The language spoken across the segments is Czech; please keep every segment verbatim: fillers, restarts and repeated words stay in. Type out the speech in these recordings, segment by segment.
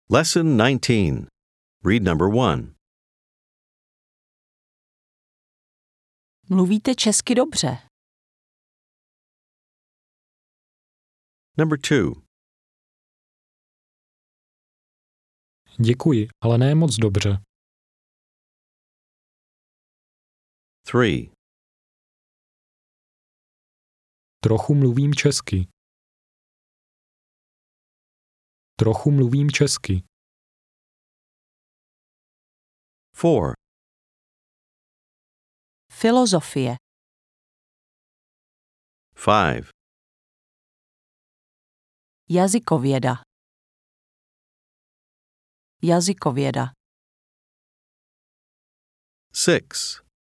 Lesson nineteen. Read number one. Mluvíte česky dobře. Number two. Děkuji, ale ne moc dobře. Three. Trochu mluvím česky. Trochu mluvím česky. Four. Filozofie. Five. Jazykověda. Jazykověda. Six.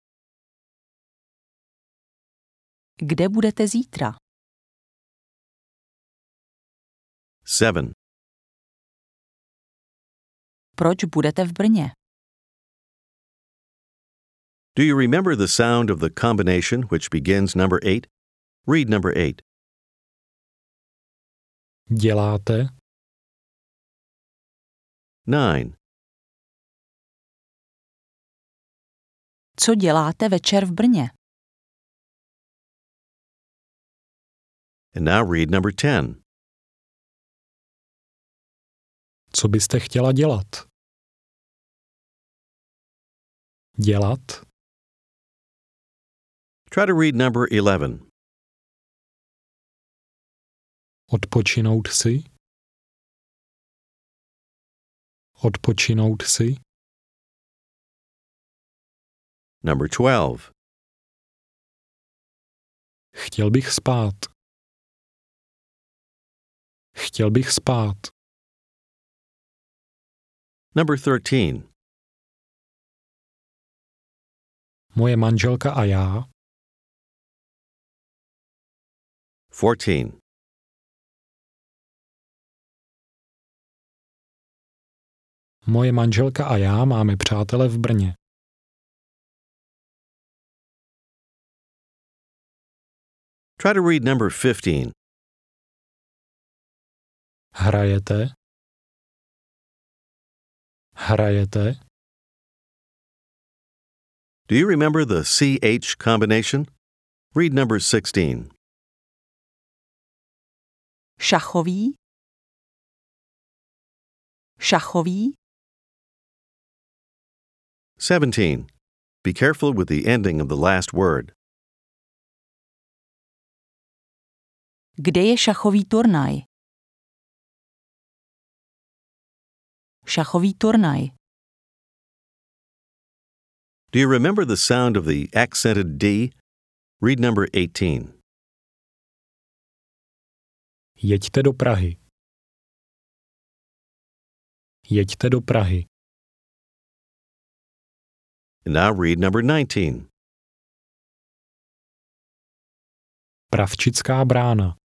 Kde budete zítra? Seven. Proč budete v Brně? Do you remember the sound of the combination which begins number eight? Read number eight. Děláte? Nine. Co děláte večer v Brně? And now read number ten. Co byste chtěla dělat? Dělat? Try to read number eleven. Odpočinout si? Odpočinout si? Number twelve. Chtěl bych spát. Chtěl bych spát. Number thirteen. Moje manželka a já. Fourteen. Moje manželka a já máme přátele v Brně. Try to read number fifteen. Hrajete? Hrajete? Do you remember the C H combination? Read number sixteen. Šachový? Šachový? Seventeen. Be careful with the ending of the last word. Kde je šachový turnaj? Šachový turnaj. Do you remember the sound of the accented D? Read number eighteen. Jeďte do Prahy. Jeďte do Prahy. And now read number nineteen. Pravčická brána.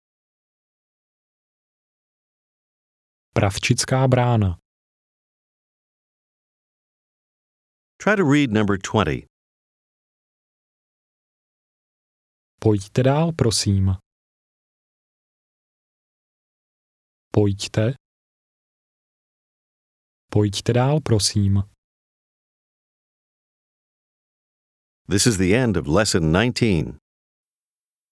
Pravčická brána. Try to read number twenty. Pojďte dál, prosím. Pojďte. Pojďte dál, prosím. This is the end of lesson nineteen.